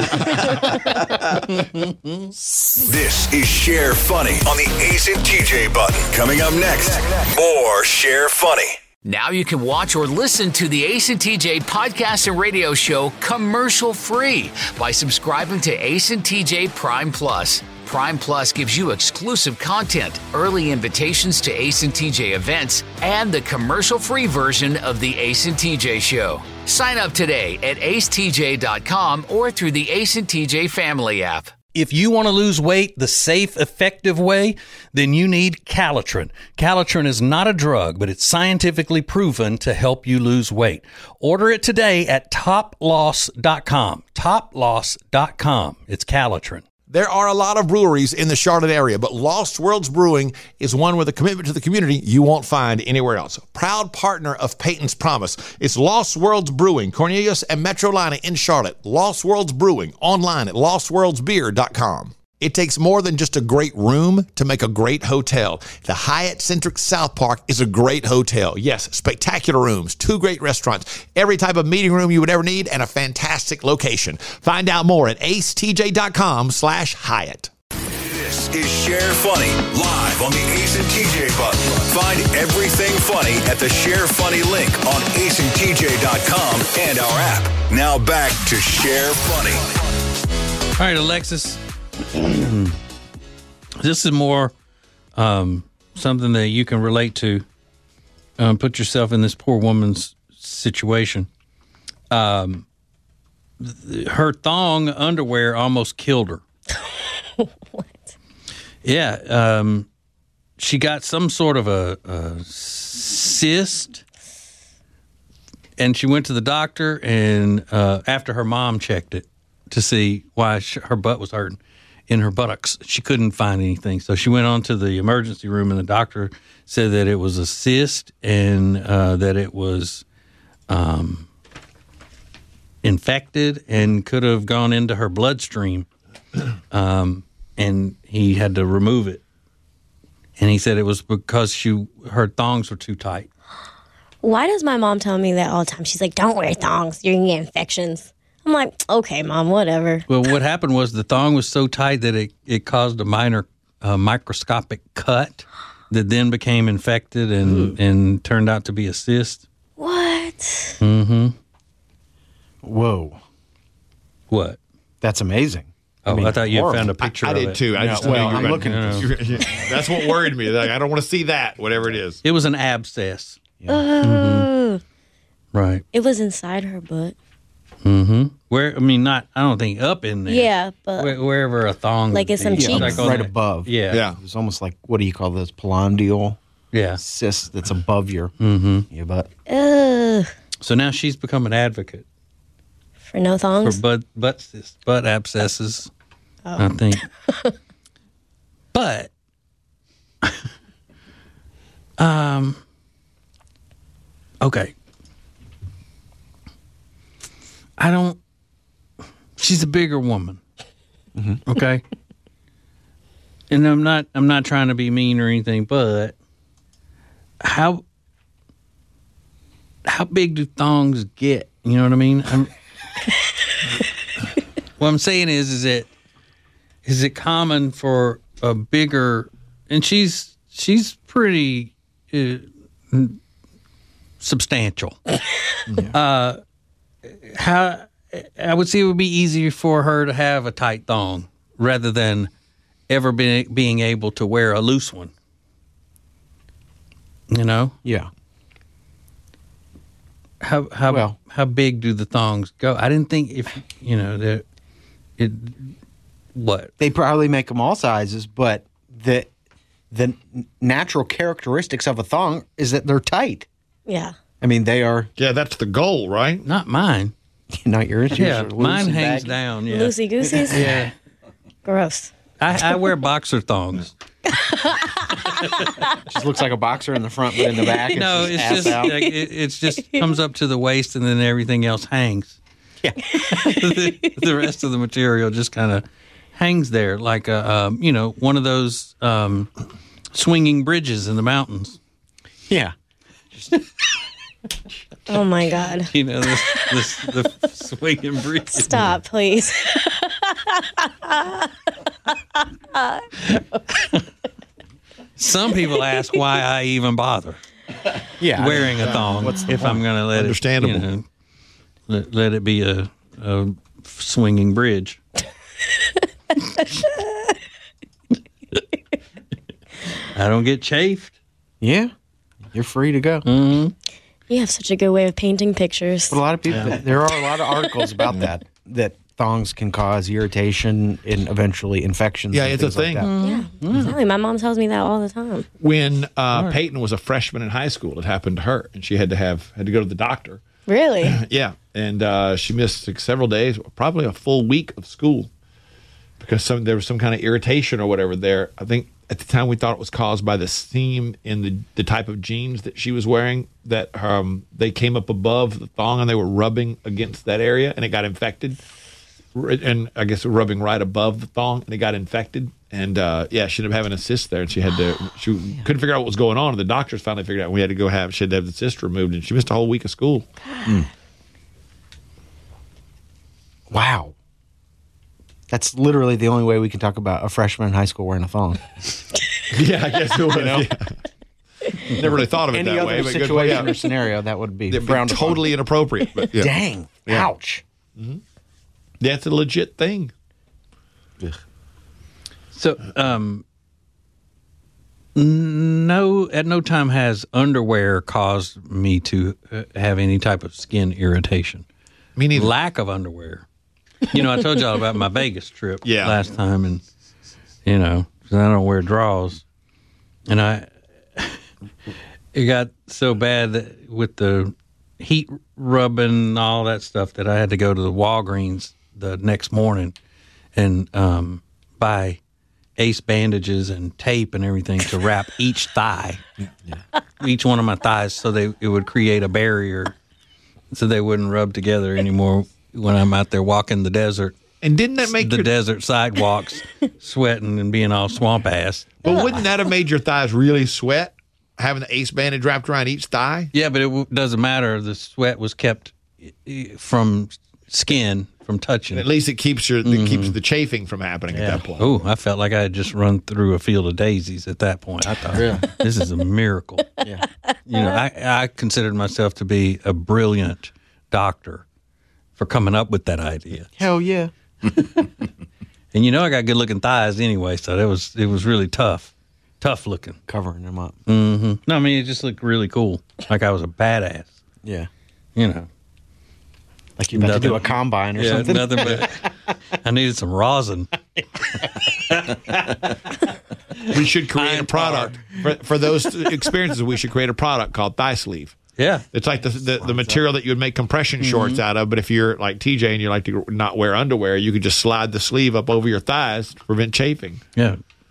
end. This is Share Funny on the Ace and T J button. Coming up next, more Share Funny. Now you can watch or listen to the Ace and T J podcast and radio show commercial free by subscribing to Ace and T J Prime Plus. Prime Plus gives you exclusive content, early invitations to Ace and T J events, and the commercial-free version of the Ace and T J show. Sign up today at ace t j dot com or through the Ace and T J family app. If you want to lose weight the safe, effective way, then you need Calitrin. Calitrin is not a drug, but it's scientifically proven to help you lose weight. Order it today at top loss dot com. top loss dot com. It's Calitrin. There are a lot of breweries in the Charlotte area, but Lost Worlds Brewing is one with a commitment to the community you won't find anywhere else. Proud partner of Peyton's Promise. It's Lost Worlds Brewing, Cornelius and Metrolina in Charlotte. Lost Worlds Brewing, online at lost worlds beer dot com. It takes more than just a great room to make a great hotel. The Hyatt Centric South Park is a great hotel. Yes, spectacular rooms, two great restaurants, every type of meeting room you would ever need, and a fantastic location. Find out more at ace t j dot com slash Hyatt. This is Share Funny, live on the Ace and T J button. Find everything funny at the Share Funny link on ace and t j dot com and our app. Now back to Share Funny. All right, Alexis. This is more um, something that you can relate to. Um, put yourself in this poor woman's situation. Um, th- her thong underwear almost killed her. What? Yeah. Um, she got some sort of a, a cyst, and she went to the doctor, and uh, after her mom checked it to see why she, her butt was hurting in her buttocks, she couldn't find anything. So she went on to the emergency room, and the doctor said that it was a cyst and uh, that it was um, infected and could have gone into her bloodstream. Um, and he had to remove it. And he said it was because she her thongs were too tight. Why does my mom tell me that all the time? She's like, don't wear thongs. You're going to get infections. I'm like, okay, Mom, whatever. Well, what happened was the thong was so tight that it, it caused a minor uh, microscopic cut that then became infected and, and turned out to be a cyst. What? Mm-hmm. Whoa. What? That's amazing. Oh, I, mean, I thought you had horrible. found a picture I, I of did it. too. I Yeah, just well, knew you I'm were looking gonna- That's what worried me. Like, I don't want to see that, whatever it is. It was an abscess. Oh, Right. it was inside her butt. Mm-hmm. Where, I mean, not, I don't think up in there. Yeah, but Where, wherever a thong Like would in some be. cheeks? Like on right the- above. Yeah. Yeah. It's almost like, what do you call those? Polondial Yeah. cyst that's above your, Mm-hmm. your butt. ugh, So now she's become an advocate for no for thongs. butt, butt, cysts, butt abscesses, I think. But Um. Okay. I don't. She's a bigger woman. Mm-hmm. Okay. And I'm not. I'm not trying to be mean or anything, but how how big do thongs get? You know what I mean? I'm, what I'm saying is, is it is it common for a bigger? And she's she's pretty uh, substantial. Yeah. Uh, how I would say it would be easier for her to have a tight thong rather than ever be, being able to wear a loose one. You know? Yeah. How how well, how big do the thongs go? I didn't think if you know that it. What they probably make them all sizes, but the the natural characteristics of a thong is that they're tight. Yeah. I mean, they are. Yeah, that's the goal, right? Not mine. Not yours. Yeah, yours mine hangs baggy. down. Yeah, loosey gooseys. Yeah. Gross. I, I wear boxer thongs. Just looks like a boxer in the front, but in the back, it's no, just it's ass just out. like, it it's just comes up to the waist, and then everything else hangs. Yeah, the, the rest of the material just kind of hangs there, like a um, you know one of those um, swinging bridges in the mountains. Yeah. Oh my God! You know this, this the swinging bridge. Stop, please. Some people ask why I even bother. Yeah, wearing a thong if I'm going to let Understandable. it, you know, let, let it be a, a swinging bridge. I don't get chafed. Yeah, you're free to go. Mm-hmm. You have such a good way of painting pictures. But a lot of people, yeah. there are a lot of articles about that, that thongs can cause irritation and eventually infections. Yeah, and it's a things like thing. that. Yeah, Mm-hmm. exactly. My mom tells me that all the time. When uh, right. Peyton was a freshman in high school, it happened to her, and she had to have had to go to the doctor. Really? Yeah, and uh, she missed like, several days, probably a full week of school because some there was some kind of irritation or whatever there. I think at the time we thought it was caused by the seam in the the type of jeans that she was wearing. That um, they came up above the thong and they were rubbing against that area, and it got infected. And I guess rubbing right above the thong, and it got infected. And uh, yeah, she ended up having a cyst there, and she had to. She yeah. couldn't figure out what was going on. And the doctors finally figured out we had to go have. She had to have the cyst removed, and she missed a whole week of school. Mm. Wow, that's literally the only way we can talk about a freshman in high school wearing a thong. Yeah, I guess it was. You know? Yeah. Never really thought of it Any that other way. But situation good, yeah. or scenario that would be, It'd be totally inappropriate. But yeah. Dang! Yeah. Ouch! Mm-hmm. That's a legit thing. Ugh. So, um, no, at no time has underwear caused me to uh, have any type of skin irritation. Me neither. Lack of underwear. You know, I told y'all about my Vegas trip yeah. last time, and you know, 'cause I don't wear drawers, and I it got so bad that with the heat rubbing and all that stuff that I had to go to the Walgreens the next morning and um, buy ace bandages and tape and everything to wrap each thigh, yeah. each one of my thighs, so they it would create a barrier, so they wouldn't rub together anymore when I'm out there walking the desert. And didn't that make the your... desert sidewalks, sweating and being all swamp ass? But wouldn't that have made your thighs really sweat? Having the ace bandage wrapped around each thigh? Yeah, but it w- doesn't matter. The sweat was kept from skin from touching. At least it keeps your mm-hmm. it keeps the chafing from happening yeah. at that point. Oh, I felt like I had just run through a field of daisies at that point. I thought, yeah. this is a miracle. Yeah. You know, I, I considered myself to be a brilliant doctor for coming up with that idea. Hell yeah. And you know, I got good looking thighs anyway, so that was it was really tough. Tough looking. Covering them up. Mm-hmm. No, I mean, it just looked really cool. Like I was a badass. Yeah. You know. Like you're about nothing, to do a combine or yeah, something. Nothing but I needed some rosin. We should create a product. For, for those experiences, we should create a product called Thigh Sleeve. Yeah. It's like the the, the material that you would make compression mm-hmm. shorts out of, but if you're like T J and you like to not wear underwear, you could just slide the sleeve up over your thighs to prevent chafing. Yeah.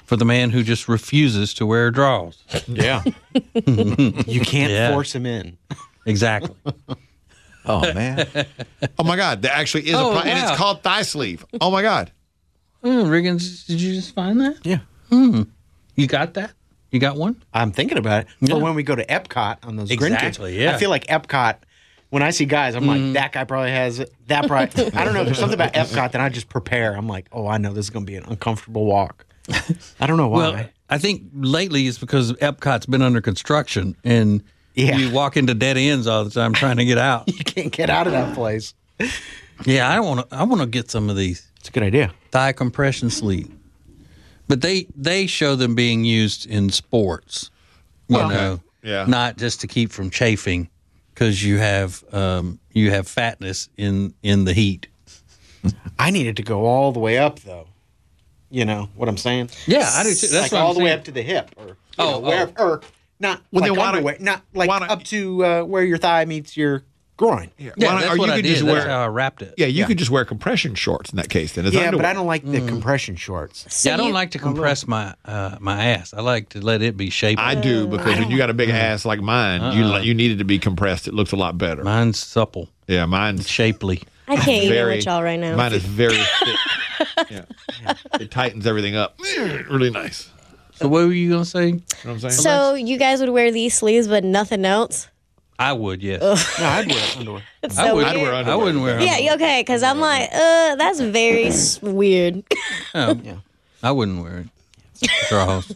for the man who just refuses to wear drawers. Yeah. You can't Yeah. force him in. Exactly. Oh, man. Oh, my God. There actually is Oh, a pro- and wow. it's called thigh sleeve. Oh, my God. Mm, Riggins, did you just find that? Yeah. Mm. You got that? You got one? I'm thinking about it Yeah. for when we go to Epcot on those Exactly, grandkids. yeah. I feel like Epcot, when I see guys, I'm like, that guy probably has it. That probably, I don't know. There's something about Epcot that I just prepare. I'm like, oh, I know this is going to be an uncomfortable walk. I don't know why. Well, I think lately it's because Epcot's been under construction and Yeah. you walk into dead ends all the time trying to get out. You can't get out of that place. Yeah, I want to. I want to get some of these It's a good idea. thigh compression sleeve, but they they show them being used in sports. You Well, know, yeah. not just to keep from chafing, because you have um, you have fatness in in the heat. I needed to go all the way up, though. You know what I'm saying? Yeah, I do too. That's like what all I'm the way saying. up to the hip, or you Oh, know, where, oh. or not Well, like then why don't- underwear, not like why don't- up to uh, where your thigh meets your groin. Yeah, Yeah, Why not- that's or what you I could did. just That's wear. how I wrapped it. Yeah, you could just wear compression shorts in that case. Then it's Yeah, underwear. but I don't like Mm. the compression shorts. So yeah, I don't you- like to compress my uh, my ass. I like to let it be shaped. I do because when you got a big ass like mine, you li- you need it to be compressed. It looks a lot better. Mine's supple, Yeah, mine's shapely. I can't even very. with y'all right now. Mine is very thick. Yeah, it tightens everything up. Really nice. So what were you gonna say? You know what I'm saying? So you guys would wear these sleeves, but nothing else? I would, yes. No, I'd wear underwear. It's I so would. weird. wear I underwear. wouldn't wear. Yeah, yeah, okay, because I'm like, uh, that's very s- weird. Oh, Yeah. I wouldn't wear it. Draws.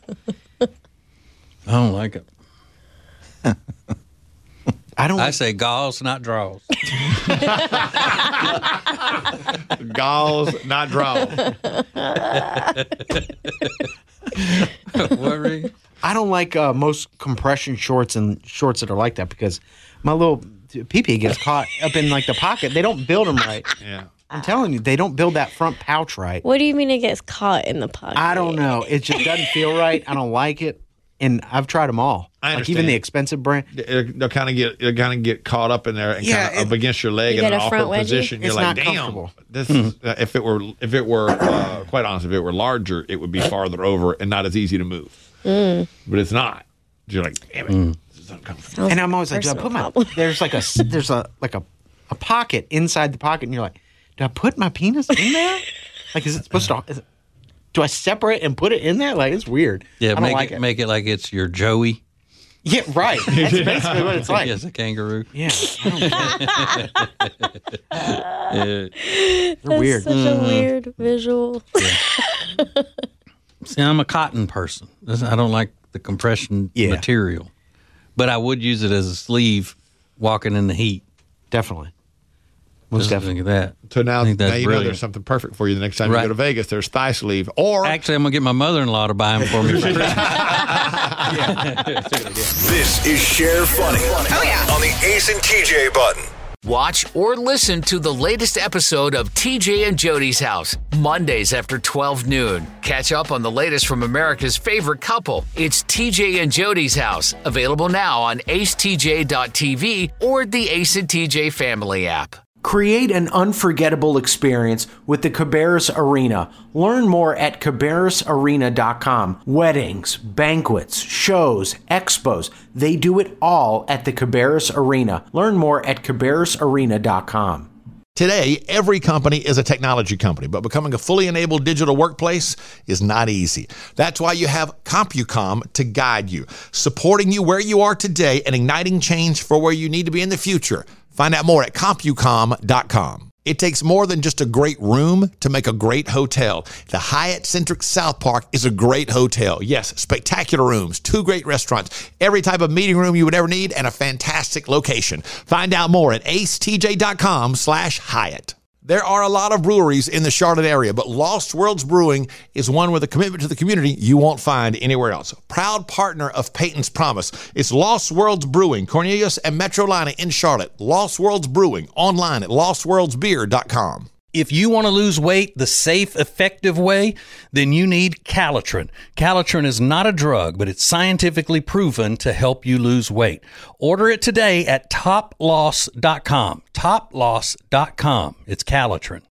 I don't like it. I don't. I say gauze, not draws. Galls, not draws. What, Rick? I don't like uh, most compression shorts and shorts that are like that because my little pee-pee gets caught up in like the pocket. They don't build them right. Yeah. I'm telling you, they don't build that front pouch right. What do you mean it gets caught in the pocket? I don't know. It just doesn't feel right. I don't like it, and I've tried them all. I Like even understand. the expensive brand. It- They'll kind of get they'll kind of get caught up in there and Yeah, kind of it- up against your leg You in get an a front awkward wedgie? position. You're It's like, not damn, comfortable. this is uh, if it were if it were uh, quite honest, if it were larger, it would be farther over and not as easy to move. But it's not. You're like, damn it, this is uncomfortable. And I'm always like, do I Personal put my? problem. There's like a s- there's a like a, a pocket inside the pocket, and you're like, do I put my penis in there? Like, is it supposed to? Is it, do I separate and put it in there? Like, it's weird. Yeah, I don't make like it, it. make it like it's your Joey. Yeah, right. That's basically what it's like. Yes, a kangaroo. Yeah, I don't get it. Yeah. They're That's weird. such a weird visual. See, I'm a cotton person. That's- I don't like the compression Yeah. material, but I would use it as a sleeve walking in the heat. Definitely. Most Just definitely. think of that. So now, I think that's now you know brilliant. there's something perfect for you the next time Right. you go to Vegas. There's thigh sleeve or Actually, I'm gonna get my mother-in-law to buy them for me. For Christmas. This is Share Funny. Oh, yeah. On the Ace and T J button. Watch or listen to the latest episode of T J and Jody's House, Mondays after twelve noon. Catch up on the latest from America's favorite couple. It's T J and Jody's House, available now on ace t j dot t v or the Ace and T J family app. Create an unforgettable experience with the Cabarrus Arena. Learn more at cabarrus arena dot com. Weddings, banquets, shows, expos, they do it all at the Cabarrus Arena. Learn more at cabarrus arena dot com. Today, every company is a technology company, but becoming a fully enabled digital workplace is not easy. That's why you have CompuCom to guide you, supporting you where you are today and igniting change for where you need to be in the future. Find out more at compucom dot com. It takes more than just a great room to make a great hotel. The Hyatt Centric South Park is a great hotel. Yes, spectacular rooms, two great restaurants, every type of meeting room you would ever need, and a fantastic location. Find out more at ace t j dot com slash Hyatt. There are a lot of breweries in the Charlotte area, but Lost Worlds Brewing is one with a commitment to the community you won't find anywhere else. Proud partner of Peyton's Promise. It's Lost Worlds Brewing, Cornelius and Metrolina in Charlotte. Lost Worlds Brewing, online at lost worlds beer dot com. If you want to lose weight the safe, effective way, then you need Calitrin. Calitrin is not a drug, but it's scientifically proven to help you lose weight. Order it today at top loss dot com. top loss dot com. It's Calitrin.